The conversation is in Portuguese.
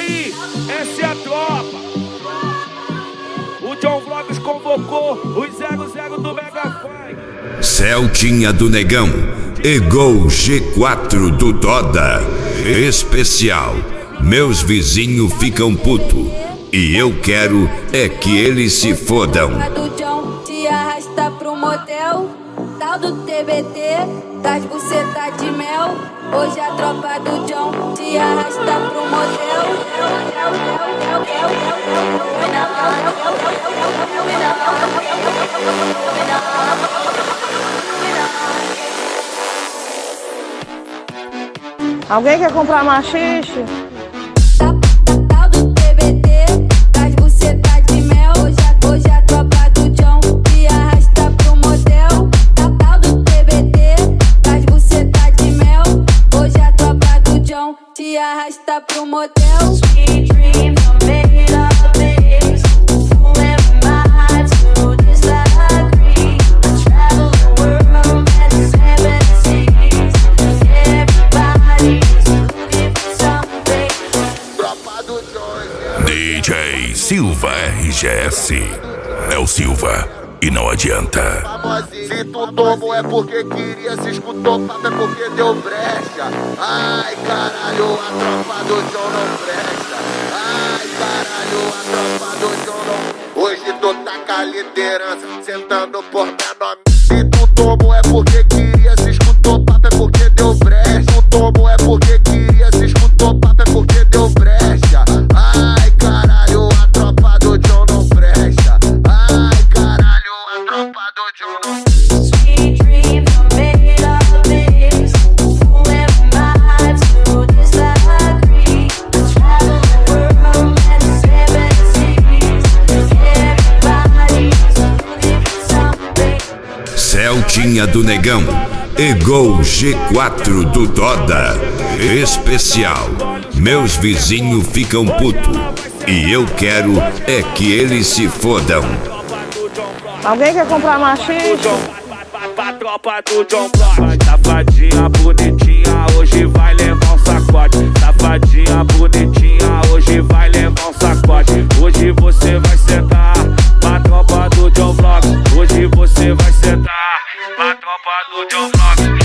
aí, essa é a tropa. O John Vlogs convocou os 00 do Mega Funk. Celtinha do Negão e Gol G4 do Doda. Especial. Meus vizinhos ficam puto e eu quero é que eles se fodam. Do John te arrasta pro motel, tal do TBT, das bucetas de mel. Hoje a tropa do John te arrasta pro motel. Alguém quer comprar machixe? Tal do TBT, das bucetas de mel. Hoje a tropa do John te arrasta pro motel. Tal do TBT, das bucetas de mel. Hoje a tropa do John te arrasta pro motel. Sweet dreams are made of this. Who am I to disagree? I travel the world at 7 seas. Everybody's looking for something. DJ Silva RGS. É o Silva e não adianta. Se tu tomou é porque queria, se escutou papo é porque deu brecha. Ai caralho, a tropa do John não presta. Ai caralho, a tropa do John não. Hoje tu tá com a liderança, sentando por menor. Se tu tomou é porque queria, se escutou papo é porque deu brecha. Se tu tomou é porque queria, se escutou papo é porque deu brecha. Ai caralho, a tropa do John não presta. Ai caralho, a tropa do John não. Sweet dreams are made of this. Who am I to disagree? I travel the world at 7 seas. Everybody's looking for something. Celtinha do Negão e Gol G4 do Doda. Especial. Meus vizinhos ficam puto e eu quero é que eles se fodam. Alguém quer comprar machixe? Pra tropa do John Vlogs. Safadinha bonitinha, hoje vai levar um sacode. Safadinha bonitinha, hoje vai levar um sacode. Hoje você vai sentar pra tropa do John Vlogs. Hoje você vai sentar pra tropa do John Vlogs.